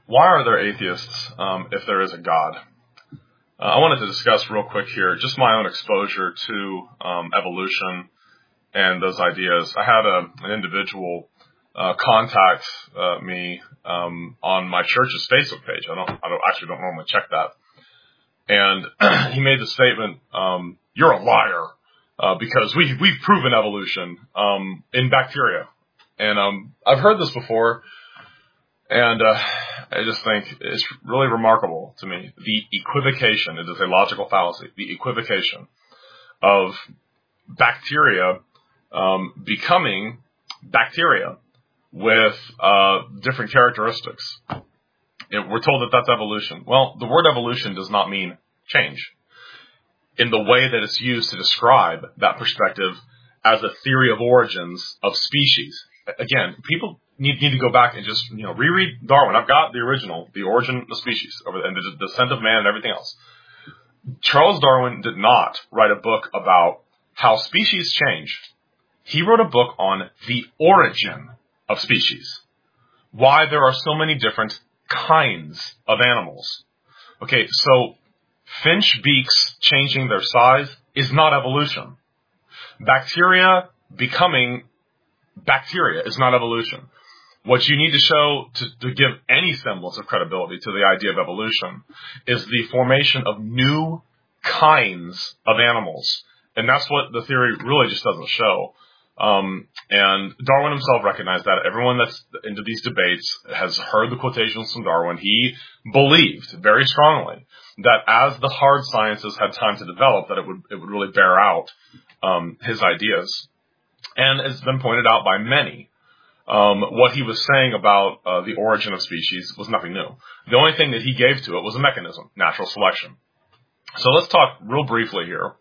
Why are there atheists if there is a God? I wanted to discuss real quick here just my own exposure to evolution and those ideas. I had an individual contact me on my church's Facebook page. I don't normally check that, and he made the statement, "You're a liar because we've proven evolution in bacteria." And I've heard this before. And I just think it's really remarkable to me, the equivocation, it is a logical fallacy, the equivocation of bacteria becoming bacteria with different characteristics. We're told that that's evolution. Well, the word evolution does not mean change in the way that it's used to describe that perspective as a theory of origins of species. Again, people need to go back and just reread Darwin. I've got the original, The Origin of Species, and the Descent of Man and everything else. Charles Darwin did not write a book about how species change. He wrote a book on the origin of species. Why there are so many different kinds of animals. Okay, so finch beaks changing their size is not evolution. Bacteria becoming bacteria is not evolution. What you need to show to give any semblance of credibility to the idea of evolution is the formation of new kinds of animals. And that's what the theory really just doesn't show. And Darwin himself recognized that. Everyone that's into these debates has heard the quotations from Darwin. He believed very strongly that as the hard sciences had time to develop, that it would really bear out his ideas. And it's been pointed out by many. What he was saying about the origin of species was nothing new. The only thing that he gave to it was a mechanism, natural selection. So let's talk real briefly here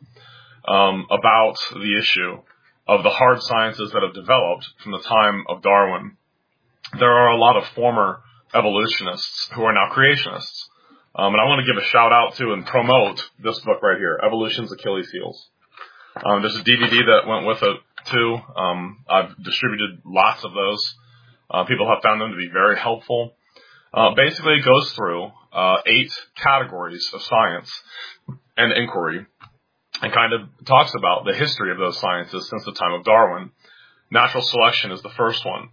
about the issue of the hard sciences that have developed from the time of Darwin. There are a lot of former evolutionists who are now creationists. And I want to give a shout out to and promote this book right here, Evolution's Achilles Heels. There's a DVD that went with it too. I've distributed lots of those. People have found them to be very helpful. Basically, it goes through 8 categories of science and inquiry and kind of talks about the history of those sciences since the time of Darwin. Natural selection is the first one.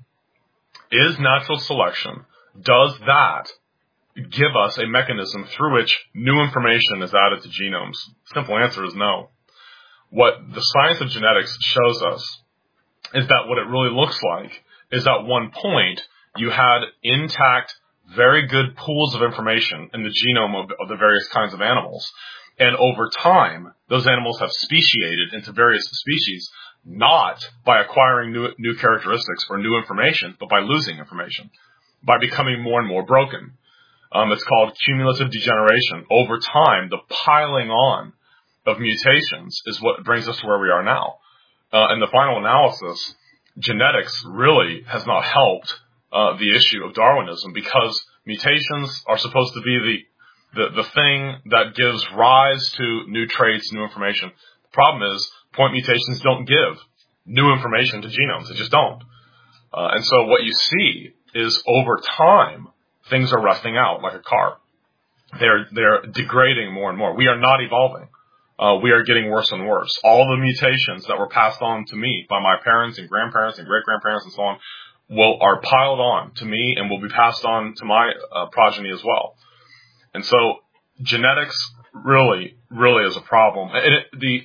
Is natural selection, does that give us a mechanism through which new information is added to genomes? Simple answer is no. What the science of genetics shows us is that what it really looks like is at one point you had intact, very good pools of information in the genome of the various kinds of animals. And over time, those animals have speciated into various species, not by acquiring new characteristics or new information, but by losing information, by becoming more and more broken. It's called cumulative degeneration. Over time, the piling on of mutations is what brings us to where we are now. In the final analysis, genetics really has not helped the issue of Darwinism because mutations are supposed to be the thing that gives rise to new traits, new information. The problem is point mutations don't give new information to genomes. They just don't. And so what you see is over time, things are rusting out like a car. They're degrading more and more. We are not evolving. We are getting worse and worse. All the mutations that were passed on to me by my parents and grandparents and great-grandparents and so on are piled on to me and will be passed on to my progeny as well. And so genetics really, really is a problem. And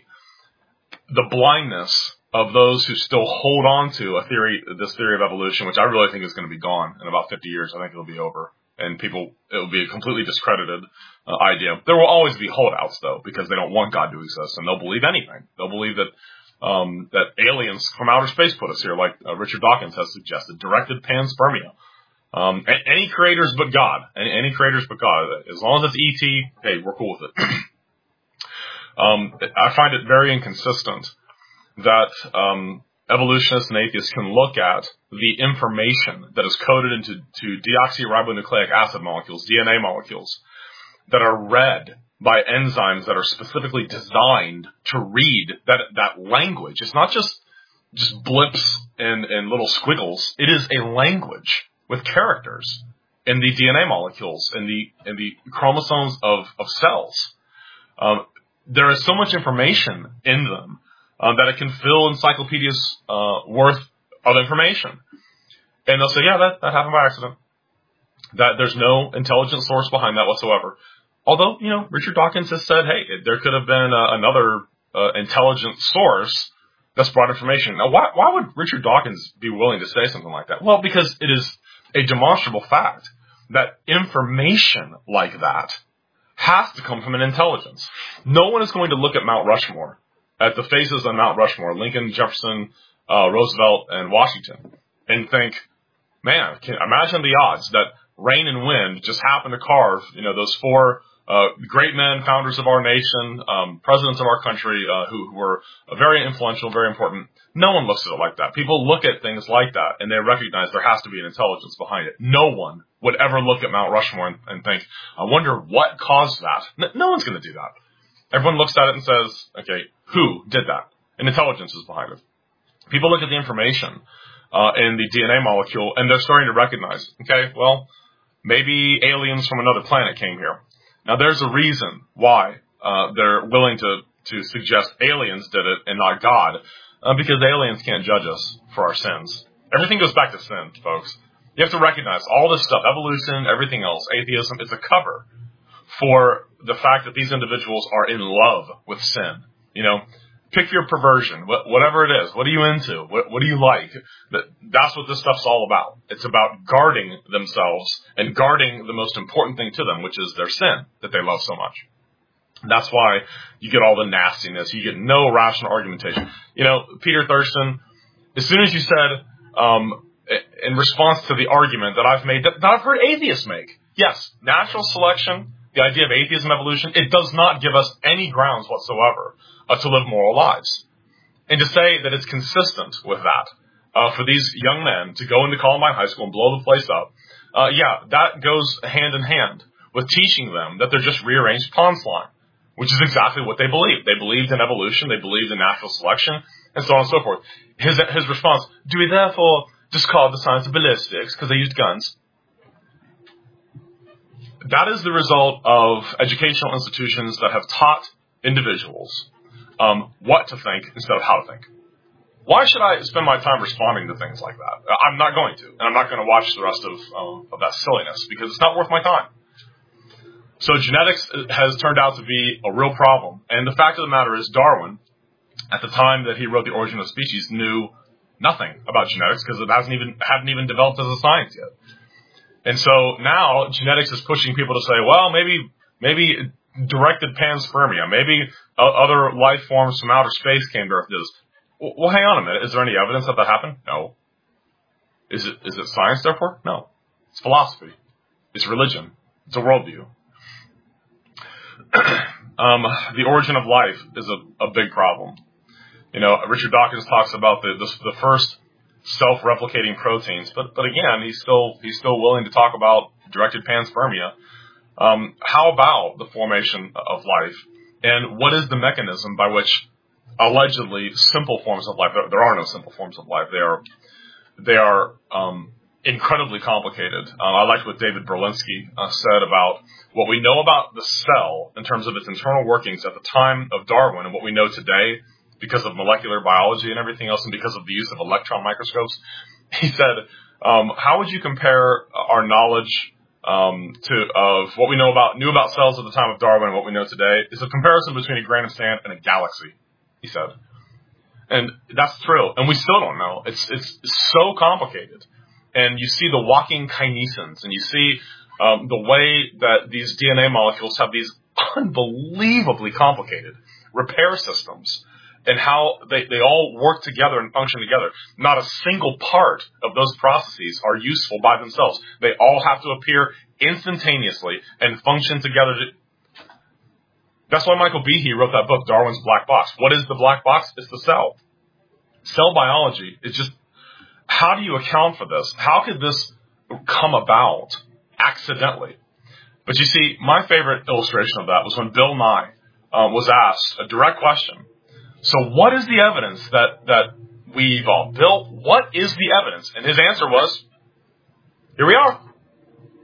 the blindness of those who still hold on to this theory of evolution, which I really think is going to be gone in about 50 years. I think it'll be over. And it'll be a completely discredited idea. There will always be holdouts, though, because they don't want God to exist, and they'll believe anything. They'll believe that aliens from outer space put us here, like Richard Dawkins has suggested, directed panspermia. Any creators but God. Any creators but God. As long as it's E.T., hey, we're cool with it. I find it very inconsistent that evolutionists and atheists can look at the information that is coded into deoxyribonucleic acid molecules, DNA molecules, that are read by enzymes that are specifically designed to read that language. It's not just blips and little squiggles. It is a language with characters. in the DNA molecules, in the chromosomes of cells. There is so much information in them that it can fill encyclopedias worth of information. And they'll say, yeah, that happened by accident. That there's no intelligent source behind that whatsoever. Although, Richard Dawkins has said, hey, there could have been another intelligent source that's brought information. Now, why would Richard Dawkins be willing to say something like that? Well, because it is a demonstrable fact that information like that has to come from an intelligence. No one is going to look at Mount Rushmore, at the faces on Mount Rushmore, Lincoln, Jefferson, Roosevelt, and Washington, and think, man, imagine the odds that rain and wind just happen to carve, those four great men, founders of our nation, presidents of our country, who were very influential, very important. No one looks at it like that. People look at things like that, and they recognize there has to be an intelligence behind it. No one would ever look at Mount Rushmore and think, I wonder what caused that. No one's going to do that. Everyone looks at it and says, okay, who did that? And intelligence is behind it. People look at the information in the DNA molecule, and they're starting to recognize, okay, well, maybe aliens from another planet came here. Now, there's a reason why they're willing to suggest aliens did it and not God, because aliens can't judge us for our sins. Everything goes back to sin, folks. You have to recognize all this stuff, evolution, everything else, atheism, it's a cover for the fact that these individuals are in love with sin. Pick your perversion, whatever it is. What are you into? What do you like? That's what this stuff's all about. It's about guarding themselves and guarding the most important thing to them, which is their sin that they love so much. That's why you get all the nastiness. You get no rational argumentation. Peter Thurston, as soon as you said, in response to the argument that I've made, that I've heard atheists make, yes, natural selection, the idea of atheism, evolution, it does not give us any grounds whatsoever to live moral lives. And to say that it's consistent with that, for these young men to go into Columbine High School and blow the place up, that goes hand in hand with teaching them that they're just rearranged pawn slime, which is exactly what they believed. They believed in evolution, they believed in natural selection, and so on and so forth. His response, do we therefore discard the science of ballistics because they used guns? That is the result of educational institutions that have taught individuals what to think instead of how to think. Why should I spend my time responding to things like that? I'm not going to, and I'm not going to watch the rest of that silliness because it's not worth my time. So genetics has turned out to be a real problem, and the fact of the matter is Darwin, at the time that he wrote The Origin of Species, knew nothing about genetics because it hadn't even developed as a science yet. And so now genetics is pushing people to say, well, maybe directed panspermia, maybe other life forms from outer space came to Earth. Well, hang on a minute. Is there any evidence that happened? No. Is it science, therefore? No. It's philosophy. It's religion. It's a worldview. The origin of life is a big problem. Richard Dawkins talks about the first self-replicating proteins, but again, he's still willing to talk about directed panspermia. How about the formation of life, and what is the mechanism by which allegedly simple forms of life? There are no simple forms of life. They are incredibly complicated. I liked what David Berlinski said about what we know about the cell in terms of its internal workings at the time of Darwin and what we know today because of molecular biology and everything else and because of the use of electron microscopes. He said, how would you compare our knowledge of what we knew about cells at the time of Darwin and what we know today? It's a comparison between a grain of sand and a galaxy, he said. And that's true. And we still don't know. It's so complicated. And you see the walking kinesins, and you see the way that these DNA molecules have these unbelievably complicated repair systems, and how they all work together and function together. Not a single part of those processes are useful by themselves. They all have to appear instantaneously and function together. That's why Michael Behe wrote that book, Darwin's Black Box. What is the black box? It's the cell. Cell biology is just, how do you account for this? How could this come about accidentally? But you see, my favorite illustration of that was when Bill Nye was asked a direct question. So what is the evidence that we evolved? Bill, what is the evidence? And his answer was, here we are.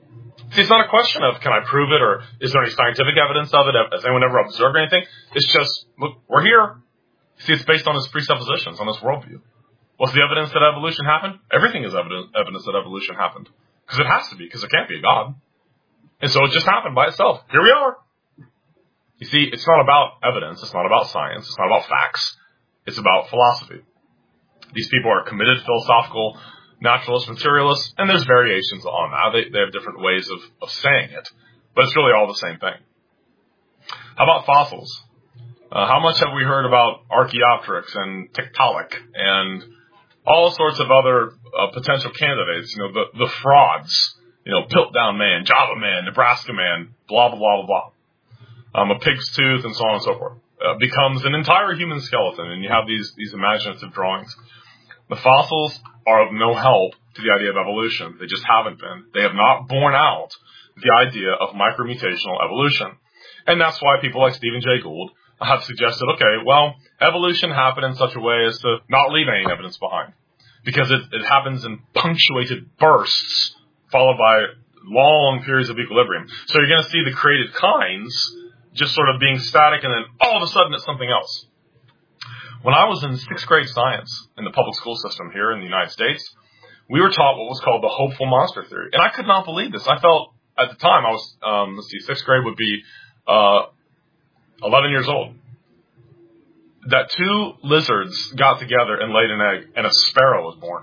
See, it's not a question of can I prove it or is there any scientific evidence of it? Has anyone ever observed anything? It's just, look, we're here. See, it's based on his presuppositions, on his worldview. What's the evidence that evolution happened? Everything is evidence that evolution happened. Because it has to be, because there can't be a God. And so it just happened by itself. Here we are. You see, it's not about evidence. It's not about science. It's not about facts. It's about philosophy. These people are committed philosophical naturalists, materialists, and there's variations on that. They have different ways of saying it. But it's really all the same thing. How about fossils? How much have we heard about Archaeopteryx and Tiktaalik and all sorts of other potential candidates? You know, the frauds. You know, Piltdown Man, Java Man, Nebraska Man, blah, blah, blah, blah, blah. A pig's tooth and so on and so forth. Becomes an entire human skeleton, and you have these imaginative drawings. The fossils are of no help to the idea of evolution. They just haven't been. They have not borne out the idea of micromutational evolution. And that's why people like Stephen Jay Gould have suggested, okay, well, evolution happened in such a way as to not leave any evidence behind. Because it happens in punctuated bursts, followed by long periods of equilibrium. So you're going to see the created kinds just sort of being static, and then all of a sudden it's something else. When I was in 6th grade science in the public school system here in the United States, we were taught what was called the hopeful monster theory. And I could not believe this. I felt, at the time, I was, 6th grade would be 11 years old, that 2 lizards got together and laid an egg, and a sparrow was born.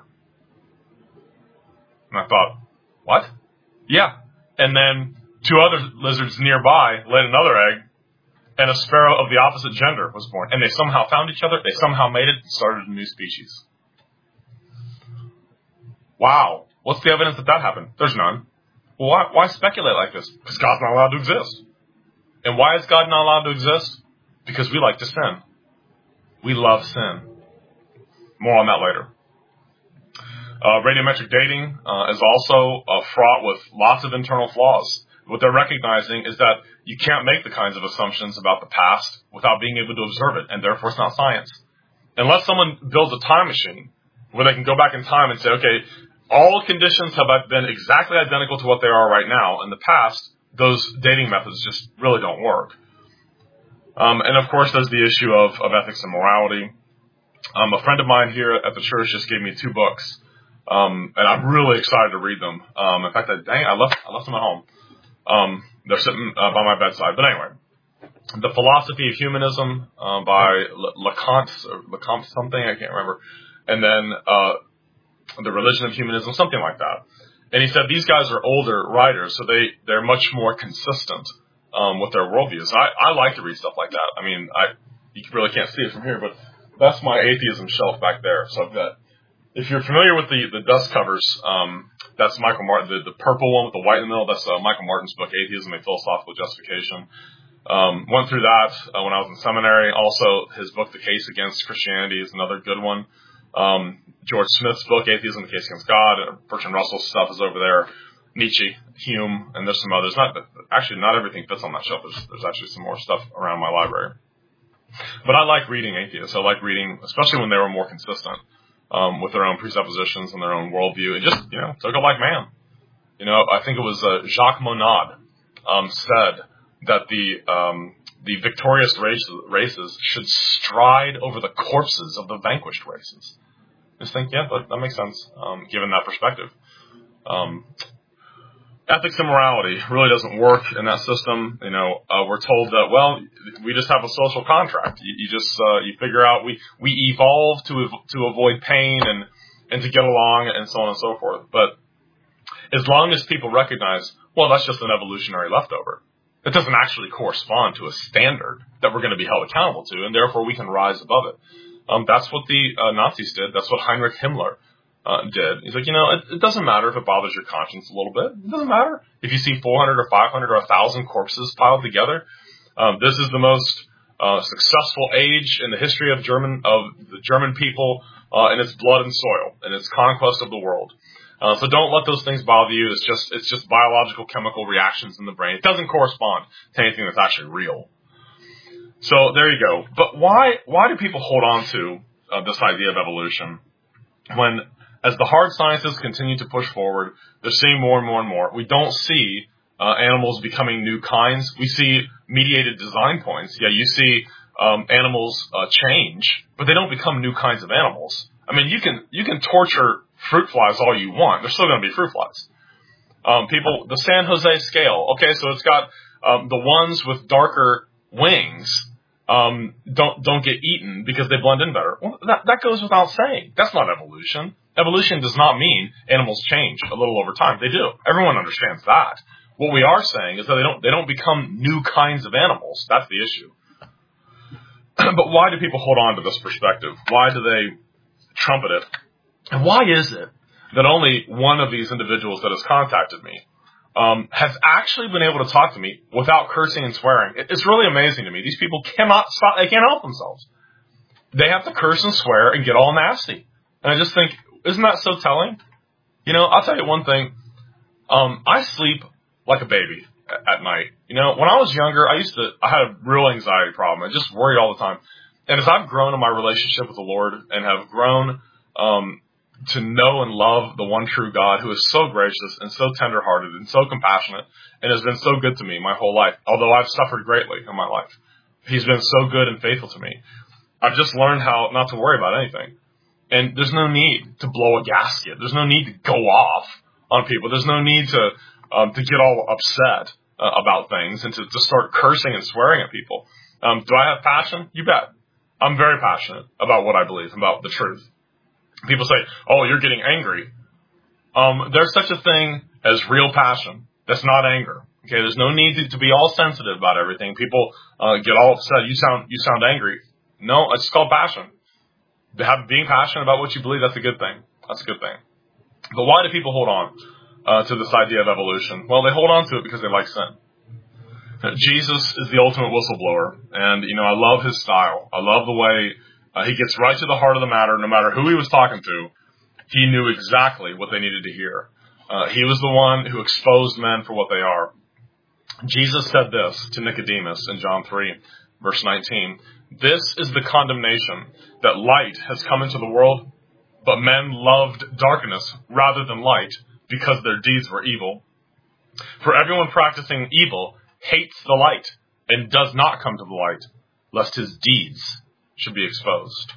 And I thought, what? Yeah. And then 2 other lizards nearby laid another egg, and a sparrow of the opposite gender was born. And they somehow found each other, they somehow mated, and started a new species. Wow. What's the evidence that happened? There's none. Well, why speculate like this? Because God's not allowed to exist. And why is God not allowed to exist? Because we like to sin. We love sin. More on that later. Radiometric dating is also fraught with lots of internal flaws. What they're recognizing is that you can't make the kinds of assumptions about the past without being able to observe it, and therefore it's not science. Unless someone builds a time machine where they can go back in time and say, okay, all conditions have been exactly identical to what they are right now. In the past, those dating methods just really don't work. And of course, there's the issue of ethics and morality. A friend of mine here at the church just gave me 2 books, and I'm really excited to read them. In fact, I left them at home. They're sitting by my bedside. But anyway, The Philosophy of Humanism by Leconte something, I can't remember. And then The Religion of Humanism, something like that. And he said these guys are older writers, so they're much more consistent with their worldviews. I like to read stuff like that. I mean, you really can't see it from here, but that's my atheism shelf back there. So I've got, if you're familiar with the dust covers, that's Michael Martin, the purple one with the white in the middle, that's Michael Martin's book, Atheism, A Philosophical Justification. Went through that when I was in seminary. Also, his book, The Case Against Christianity, is another good one. George Smith's book, Atheism, The Case Against God. Bertrand Russell's stuff is over there. Nietzsche, Hume, and there's some others. Not everything fits on that shelf. There's actually some more stuff around my library. But I like reading atheists. I like reading, especially when they were more consistent with their own presuppositions and their own worldview. And just, took it like man. I think it was Jacques Monod said that the victorious races should stride over the corpses of the vanquished races. Just think, yeah, that makes sense, given that perspective. Ethics and morality really doesn't work in that system. We're told that, well, we just have a social contract. You figure out we evolve to avoid pain and to get along and so on and so forth. But as long as people recognize, well, that's just an evolutionary leftover. It doesn't actually correspond to a standard that we're going to be held accountable to, and therefore we can rise above it. That's what the Nazis did. That's what Heinrich Himmler did. He's like, it doesn't matter if it bothers your conscience a little bit. It doesn't matter if you see 400 or 500 or 1,000 corpses piled together. This is the most successful age in the history of the German people in its blood and soil, and its conquest of the world. So don't let those things bother you. It's just biological chemical reactions in the brain. It doesn't correspond to anything that's actually real. So there you go. But why do people hold on to this idea of evolution when, as the hard sciences continue to push forward, they're seeing more and more and more? We don't see animals becoming new kinds. We see mediated design points. Yeah, you see animals change, but they don't become new kinds of animals. I mean, you can torture fruit flies all you want. They're still going to be fruit flies. The San Jose scale. Okay, so it's got the ones with darker wings don't get eaten because they blend in better. Well, that goes without saying. That's not evolution. Evolution does not mean animals change a little over time. They do. Everyone understands that. What we are saying is that they don't become new kinds of animals. That's the issue. But why do people hold on to this perspective? Why do they trumpet it? And why is it that only one of these individuals that has contacted me has actually been able to talk to me without cursing and swearing? It's really amazing to me. These people cannot stop. They can't help themselves. They have to curse and swear and get all nasty. And I just think, isn't that so telling? You know, I'll tell you one thing. I sleep like a baby at night. You know, when I was younger, I had a real anxiety problem. I just worried all the time. And as I've grown in my relationship with the Lord and have grown to know and love the one true God who is so gracious and so tenderhearted and so compassionate and has been so good to me my whole life, although I've suffered greatly in my life. He's been so good and faithful to me. I've just learned how not to worry about anything. And there's no need to blow a gasket. There's no need to go off on people. There's no need to get all upset about things and to start cursing and swearing at people. Do I have passion? You bet. I'm very passionate about what I believe, about the truth. People say, oh, you're getting angry. There's such a thing as real passion. That's not anger. Okay, there's no need to be all sensitive about everything. People get all upset. You sound angry. No, it's called passion. Being passionate about what you believe, that's a good thing. That's a good thing. But why do people hold on to this idea of evolution? Well, they hold on to it because they like sin. Jesus is the ultimate whistleblower, and, you know, I love his style. I love the way he gets right to the heart of the matter. No matter who he was talking to, he knew exactly what they needed to hear. He was the one who exposed men for what they are. Jesus said this to Nicodemus in John 3, verse 19. This is the condemnation, that light has come into the world, but men loved darkness rather than light because their deeds were evil. For everyone practicing evil hates the light and does not come to the light, lest his deeds should be exposed.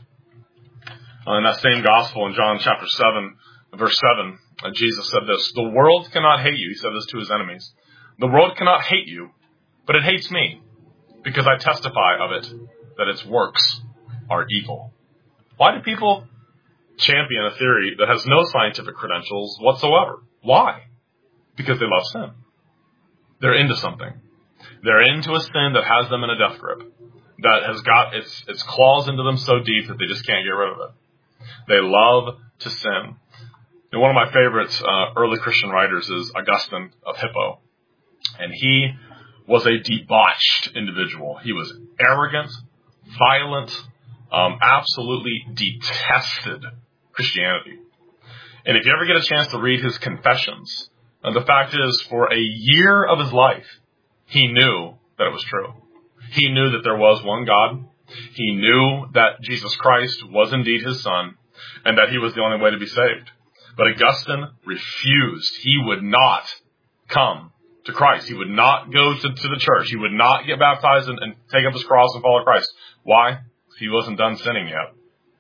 In that same gospel in John chapter 7, verse 7, Jesus said this, the world cannot hate you. He said this to his enemies. The world cannot hate you, but it hates me, because I testify of it, that its works are evil. Why do people champion a theory that has no scientific credentials whatsoever? Why? Because they love sin. They're into something. They're into a sin that has them in a death grip, that has got its claws into them so deep that they just can't get rid of it. They love to sin. And one of my favorites early Christian writers is Augustine of Hippo. And he was a debauched individual. He was arrogant, violent, absolutely detested Christianity. And if you ever get a chance to read his confessions, the fact is, for a year of his life, he knew that it was true. He knew that there was one God. He knew that Jesus Christ was indeed his son, and that he was the only way to be saved. But Augustine refused. He would not come to Christ. He would not go to the church. He would not get baptized and take up his cross and follow Christ. Why? He wasn't done sinning yet.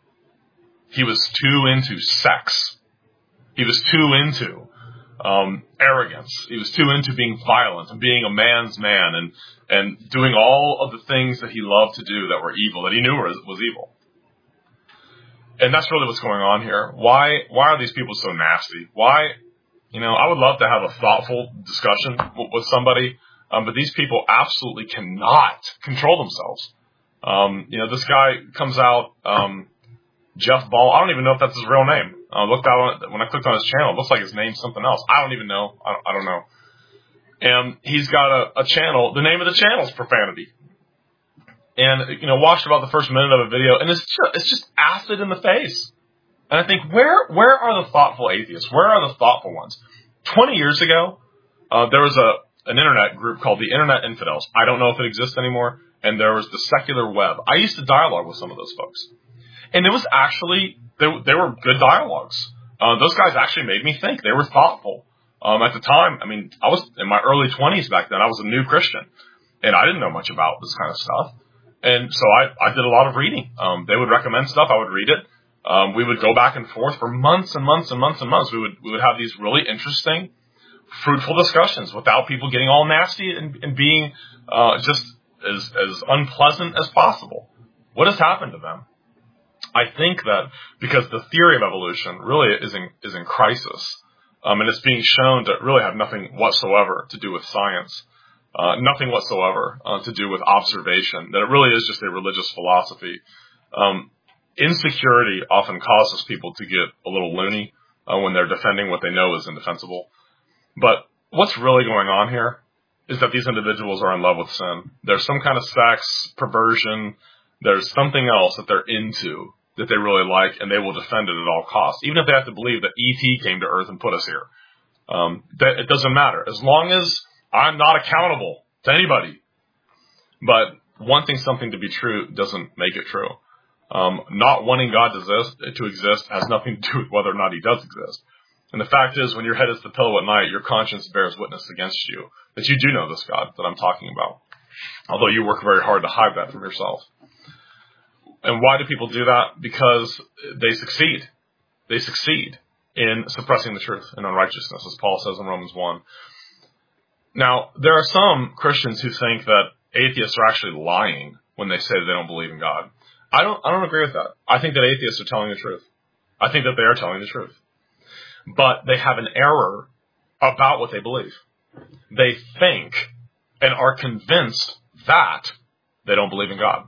He was too into sex. He was too into arrogance. He was too into being violent and being a man's man and doing all of the things that he loved to do that were evil, that he knew was evil. And that's really what's going on here. Why are these people so nasty? Why? You know, I would love to have a thoughtful discussion with somebody, but these people absolutely cannot control themselves. You know, this guy comes out, Jeff Ball. I don't even know if that's his real name. When I clicked on his channel, it looks like his name's something else. I don't even know. I don't know. And he's got a channel. The name of the channel is Profanity. And, you know, watched about the first minute of a video, and it's just acid in the face. And I think, where are the thoughtful atheists? Where are the thoughtful ones? 20 years ago, there was an internet group called the Internet Infidels. I don't know if it exists anymore. And there was the Secular Web. I used to dialogue with some of those folks. And it was actually, they were good dialogues. Those guys actually made me think. They were thoughtful. At the time, I mean, I was in my early 20s back then. I was a new Christian, and I didn't know much about this kind of stuff. And so I did a lot of reading. They would recommend stuff. I would read it. We would go back and forth for months and months and months and months. We would have these really interesting, fruitful discussions without people getting all nasty and being just as unpleasant as possible. What has happened to them? I think that because the theory of evolution really is in crisis, and it's being shown to really have nothing whatsoever to do with science. Nothing whatsoever to do with observation, that it really is just a religious philosophy. Insecurity often causes people to get a little loony when they're defending what they know is indefensible. But what's really going on here is that these individuals are in love with sin. There's some kind of sex, perversion, there's something else that they're into that they really like, and they will defend it at all costs, even if they have to believe that E.T. came to Earth and put us here. It doesn't matter. As long as I'm not accountable to anybody. But wanting something to be true doesn't make it true. Not wanting God to exist has nothing to do with whether or not he does exist. And the fact is, when your head is the pillow at night, your conscience bears witness against you that you do know this God that I'm talking about. Although you work very hard to hide that from yourself. And why do people do that? Because they succeed. They succeed in suppressing the truth and unrighteousness, as Paul says in Romans 1. Now, there are some Christians who think that atheists are actually lying when they say that they don't believe in God. I don't agree with that. I think that atheists are telling the truth. I think that they are telling the truth. But they have an error about what they believe. They think and are convinced that they don't believe in God.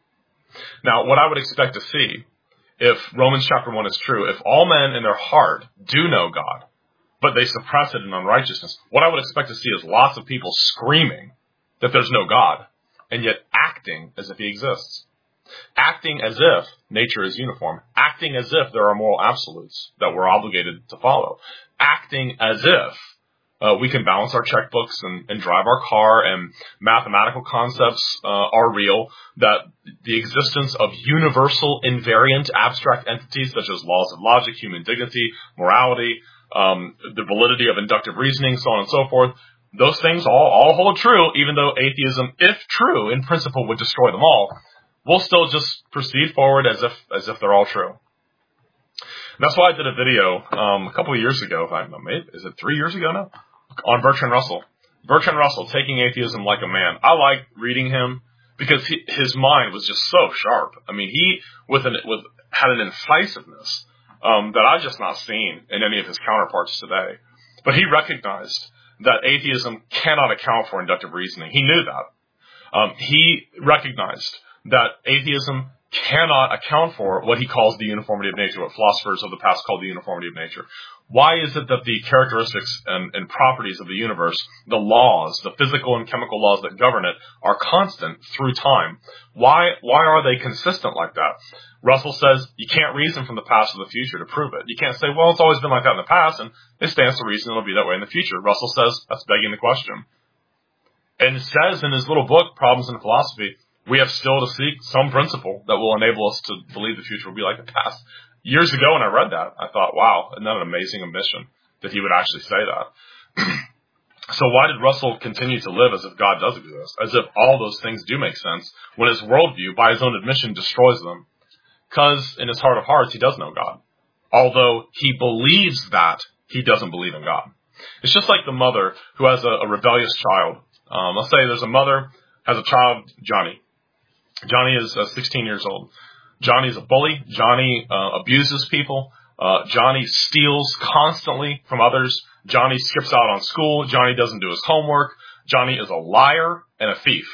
Now, what I would expect to see, if Romans chapter 1 is true, if all men in their heart do know God, but they suppress it in unrighteousness, what I would expect to see is lots of people screaming that there's no God, and yet acting as if he exists. Acting as if nature is uniform. Acting as if there are moral absolutes that we're obligated to follow. Acting as if we can balance our checkbooks and drive our car, and mathematical concepts are real, that the existence of universal, invariant, abstract entities such as laws of logic, human dignity, morality, the validity of inductive reasoning, so on and so forth, those things all hold true, even though atheism, if true, in principle would destroy them all. We'll still just proceed forward as if they're all true. That's why I did a video a couple of years ago, is it 3 years ago now? On Bertrand Russell. Bertrand Russell, Taking Atheism Like a Man. I like reading him because his mind was just so sharp. I mean, he had an incisiveness that I've just not seen in any of his counterparts today. But he recognized that atheism cannot account for inductive reasoning. He knew that. He recognized that atheism cannot account for what he calls the uniformity of nature, what philosophers of the past called the uniformity of nature. Why is it that the characteristics and properties of the universe, the laws, the physical and chemical laws that govern it, are constant through time? Why are they consistent like that? Russell says you can't reason from the past to the future to prove it. You can't say, well, it's always been like that in the past, and it stands to reason it'll be that way in the future. Russell says that's begging the question. And says in his little book, Problems in Philosophy, we have still to seek some principle that will enable us to believe the future will be like the past. Years ago when I read that, I thought, wow, isn't that an amazing admission that he would actually say that? So why did Russell continue to live as if God does exist, as if all those things do make sense, when his worldview, by his own admission, destroys them? Because in his heart of hearts, he does know God, although he believes that he doesn't believe in God. It's just like the mother who has a rebellious child. Let's say there's a mother, has a child, Johnny. Johnny is 16 years old. Johnny's a bully. Johnny abuses people. Johnny steals constantly from others. Johnny skips out on school. Johnny doesn't do his homework. Johnny is a liar and a thief.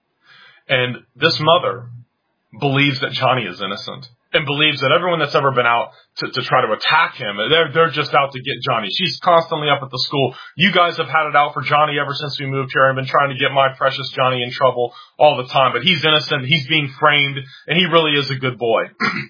And this mother believes that Johnny is innocent and believes that everyone that's ever been out to try to attack him, they're just out to get Johnny. She's constantly up at the school. You guys have had it out for Johnny ever since we moved here. I've been trying to get my precious Johnny in trouble all the time, but he's innocent. He's being framed, and he really is a good boy.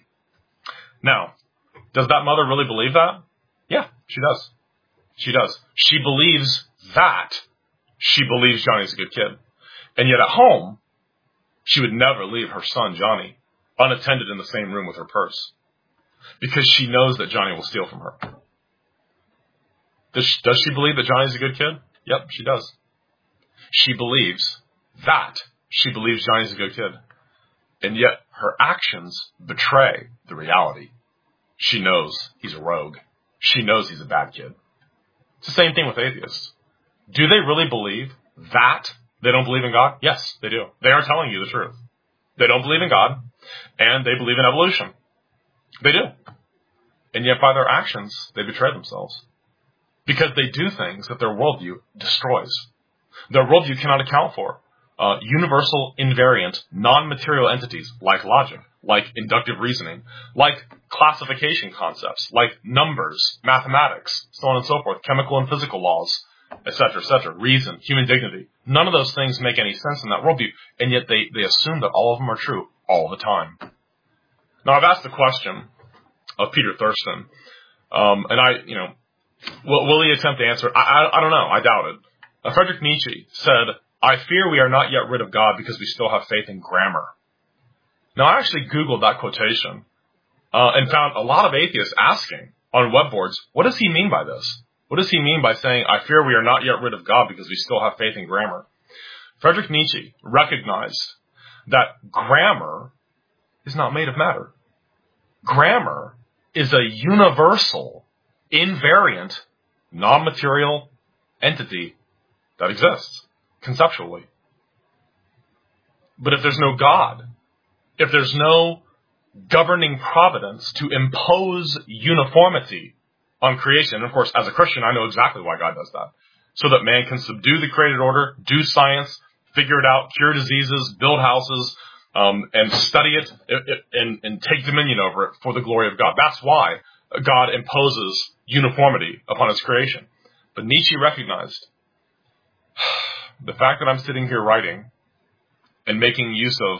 Now, does that mother really believe that? Yeah, she does. She does. She believes that. She believes Johnny's a good kid. And yet at home, she would never leave her son, Johnny, unattended in the same room with her purse, because she knows that Johnny will steal from her. Does she believe that Johnny's a good kid? Yep, she does. She believes Johnny's a good kid. And yet her actions betray the reality. She knows he's a rogue. She knows he's a bad kid. It's the same thing with atheists. Do they really believe that they don't believe in God? Yes, they do. They are telling you the truth. They don't believe in God, and they believe in evolution. They do. And yet by their actions, they betray themselves. Because they do things that their worldview destroys. Their worldview cannot account for. Universal, invariant, non-material entities like logic, like inductive reasoning, like classification concepts, like numbers, mathematics, so on and so forth, chemical and physical laws, etc., reason, human dignity. None of those things make any sense in that worldview, and yet they assume that all of them are true all the time. Now, I've asked the question of Peter Thurston, and will he attempt to answer it? I don't know. I doubt it. Friedrich Nietzsche said, "I fear we are not yet rid of God because we still have faith in grammar." Now, I actually Googled that quotation and found a lot of atheists asking on web boards, what does he mean by this? What does he mean by saying, "I fear we are not yet rid of God because we still have faith in grammar"? Friedrich Nietzsche recognized that grammar is not made of matter. Grammar is a universal, invariant, non-material entity that exists conceptually. But if there's no God, if there's no governing providence to impose uniformity on creation, and of course, as a Christian, I know exactly why God does that, so that man can subdue the created order, do science, figure it out, cure diseases, build houses, and study it and take dominion over it for the glory of God. That's why God imposes uniformity upon his creation. But Nietzsche recognized the fact that I'm sitting here writing and making use of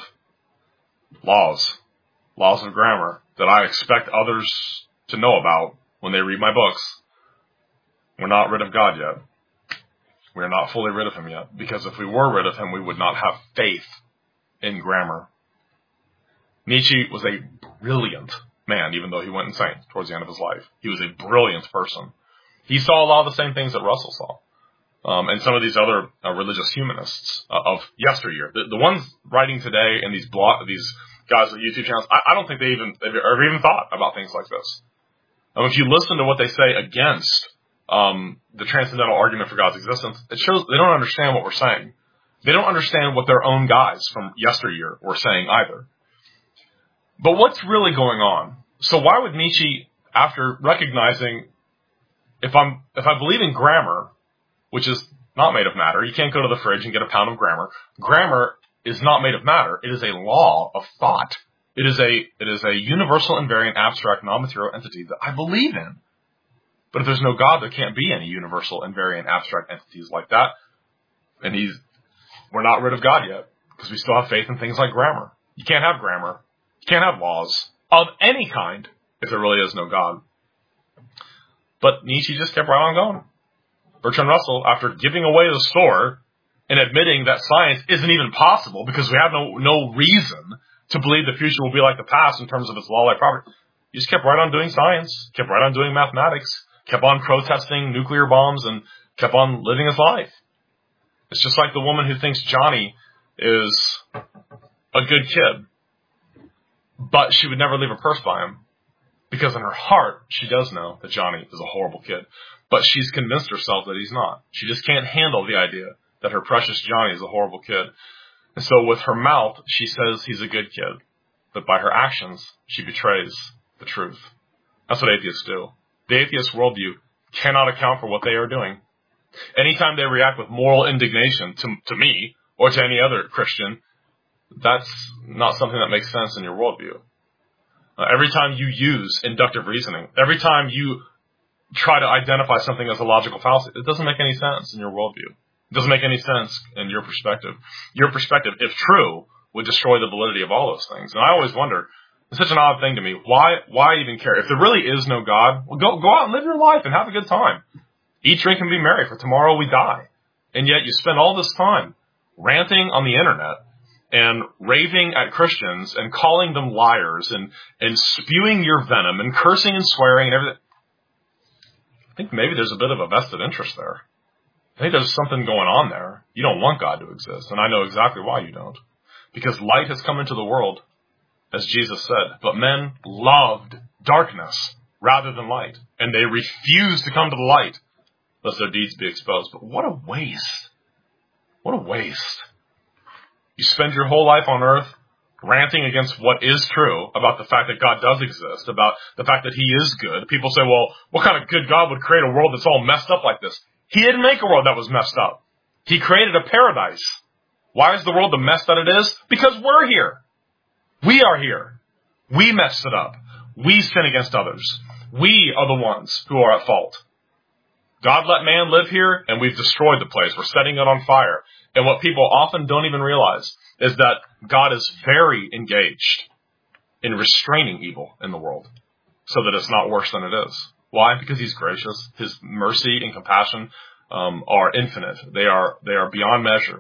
laws of grammar that I expect others to know about when they read my books. We're not rid of God yet. We're not fully rid of him yet, because if we were rid of him, we would not have faith in grammar. Nietzsche was a brilliant man, even though he went insane towards the end of his life. He was a brilliant person. He saw a lot of the same things that Russell saw. And some of these other religious humanists of yesteryear. The ones writing today in these guys with YouTube channels, I don't think they've ever even thought about things like this. If you listen to what they say against the transcendental argument for God's existence, it shows they don't understand what we're saying. They don't understand what their own guys from yesteryear were saying either. But what's really going on? So why would Nietzsche, after recognizing, if I believe in grammar, which is not made of matter, you can't go to the fridge and get a pound of grammar. Grammar is not made of matter. It is a law of thought. It is a universal, invariant, abstract, non-material entity that I believe in. But if there's no God, there can't be any universal, invariant, abstract entities like that. And we're not rid of God yet, because we still have faith in things like grammar. You can't have grammar. You can't have laws of any kind if there really is no God. But Nietzsche just kept right on going. Bertrand Russell, after giving away the store and admitting that science isn't even possible because we have no reason to believe the future will be like the past in terms of its law-like property, he just kept right on doing science, kept right on doing mathematics, kept on protesting nuclear bombs, and kept on living his life. It's just like the woman who thinks Johnny is a good kid, but she would never leave her purse by him, because in her heart, she does know that Johnny is a horrible kid. But she's convinced herself that he's not. She just can't handle the idea that her precious Johnny is a horrible kid. And so with her mouth, she says he's a good kid. But by her actions, she betrays the truth. That's what atheists do. The atheist worldview cannot account for what they are doing. Anytime they react with moral indignation to me or to any other Christian, that's not something that makes sense in your worldview. Every time you use inductive reasoning, every time you try to identify something as a logical fallacy, it doesn't make any sense in your worldview. It doesn't make any sense in your perspective. Your perspective, if true, would destroy the validity of all those things. And I always wonder, it's such an odd thing to me. Why even care? If there really is no God, well, go out and live your life and have a good time. Eat, drink, and be merry, for tomorrow we die. And yet you spend all this time ranting on the internet and raving at Christians and calling them liars and spewing your venom and cursing and swearing and everything. think maybe there's a bit of a vested interest there. I think there's something going on there. You don't want God to exist, and I know exactly why you don't. Because light has come into the world, as Jesus said, but men loved darkness rather than light, and they refused to come to the light, lest their deeds be exposed. But what a waste. What a waste. You spend your whole life on earth ranting against what is true about the fact that God does exist, about the fact that he is good. People say, well, what kind of good God would create a world that's all messed up like this? He didn't make a world that was messed up. He created a paradise. Why is the world the mess that it is? Because we're here. We are here. We messed it up. We sin against others. We are the ones who are at fault. God let man live here, and we've destroyed the place. We're setting it on fire. And what people often don't even realize is that God is very engaged in restraining evil in the world so that it's not worse than it is. Why? Because he's gracious. His mercy and compassion are infinite. They are beyond measure.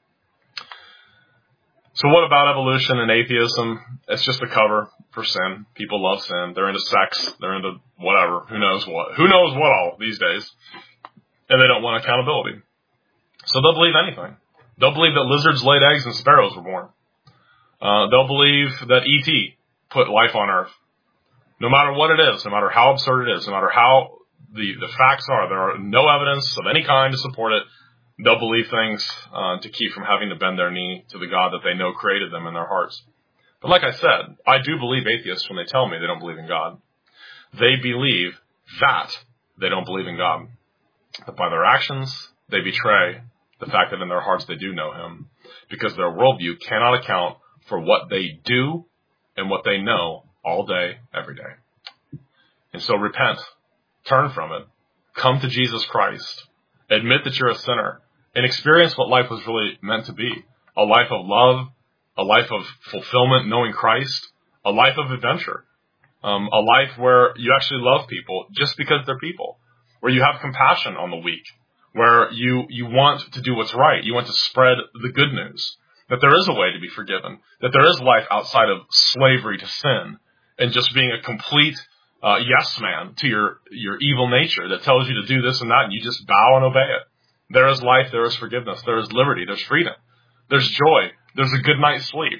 So what about evolution and atheism? It's just a cover for sin. People love sin. They're into sex. They're into whatever. Who knows what? Who knows what all these days? And they don't want accountability. So they'll believe anything. They'll believe that lizards laid eggs and sparrows were born. They'll believe that E.T. put life on Earth. No matter what it is, no matter how absurd it is, no matter how the facts are, there are no evidence of any kind to support it. They'll believe things to keep from having to bend their knee to the God that they know created them in their hearts. But like I said, I do believe atheists when they tell me they don't believe in God. They believe that they don't believe in God. But by their actions, they betray the fact that in their hearts they do know him, because their worldview cannot account for what they do and what they know all day, every day. And so repent, turn from it, come to Jesus Christ, admit that you're a sinner, and experience what life was really meant to be. A life of love, a life of fulfillment, knowing Christ, a life of adventure, a life where you actually love people just because they're people, where you have compassion on the weak, where you want to do what's right, you want to spread the good news, that there is a way to be forgiven, that there is life outside of slavery to sin, and just being a complete yes man to your evil nature that tells you to do this and that, and you just bow and obey it. There is life, there is forgiveness, there is liberty, there's freedom, there's joy, there's a good night's sleep.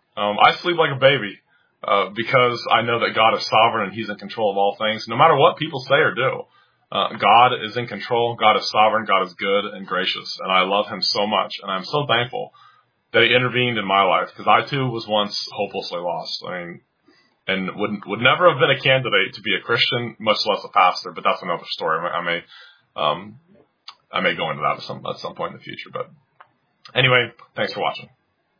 I sleep like a baby because I know that God is sovereign and he's in control of all things. No matter what people say or do, God is in control, God is sovereign, God is good and gracious, and I love him so much, and I'm so thankful that he intervened in my life, because I too was once hopelessly lost. I mean, and would never have been a candidate to be a Christian, much less a pastor, but that's another story. I may go into that at some point in the future. But anyway, thanks for watching.